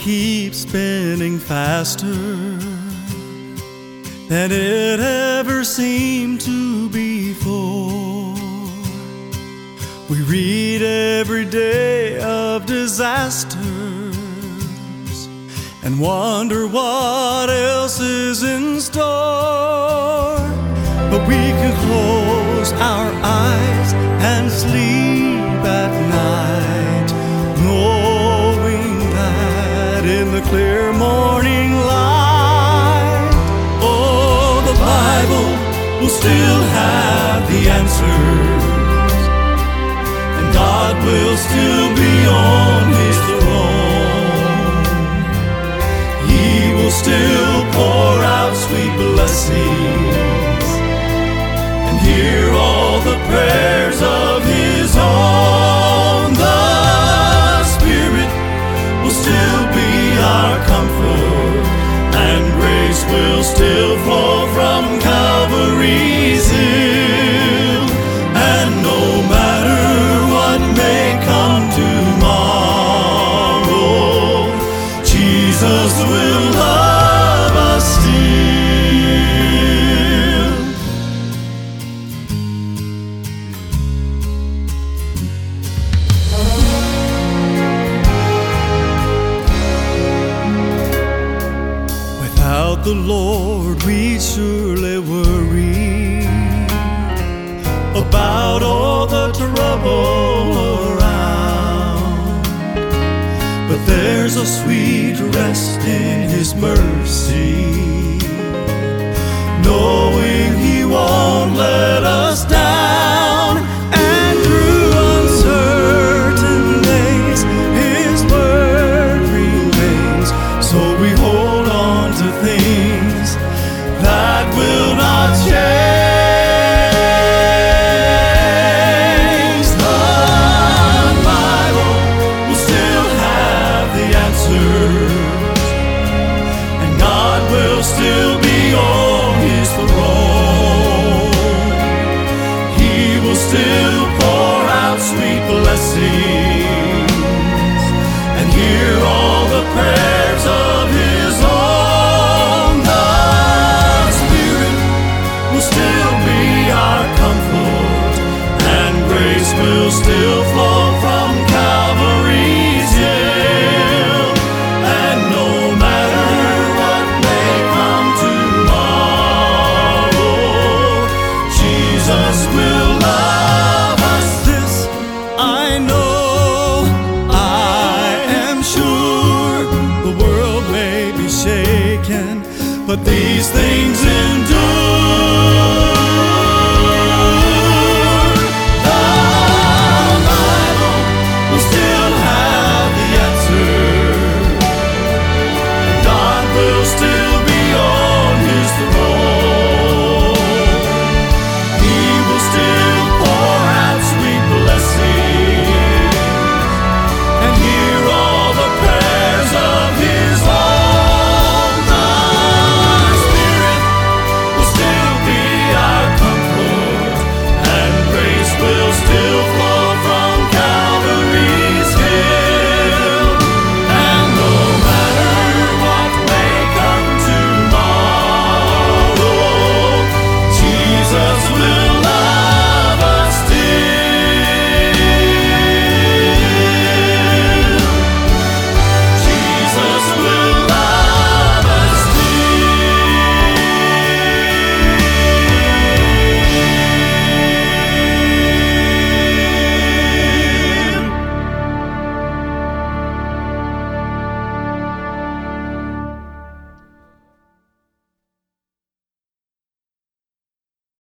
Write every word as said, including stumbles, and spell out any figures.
keeps spinning faster than it ever seemed to before. We read every day of disasters and wonder what else is in store. But we can close our eyes and sleep at night, knowing that in the clear morning light, oh, the Bible will still have the answers, and God will still be on His throne. He will still pour out sweet blessings and hear all the prayers of His own. The Spirit will still be our comfort, and grace will still flow from Calvary's hill. And no matter what may come tomorrow, Jesus will love us still. Without the Lord, we'd surely worry about all the trouble around. But there's a sweet rest in His mercy, knowing He won't let us down. And through uncertain days, His word remains. So we hold on to things that will not change. The Bible will still have the answers, and God will still be on His throne. He will still pour out sweet blessings and hear all the prayers of His own. The Spirit will still be our comfort, and grace will still flow from Calvary's hill. And no matter what may come tomorrow, Jesus will love us. This I know, I am sure. The world may be shaken, but these things in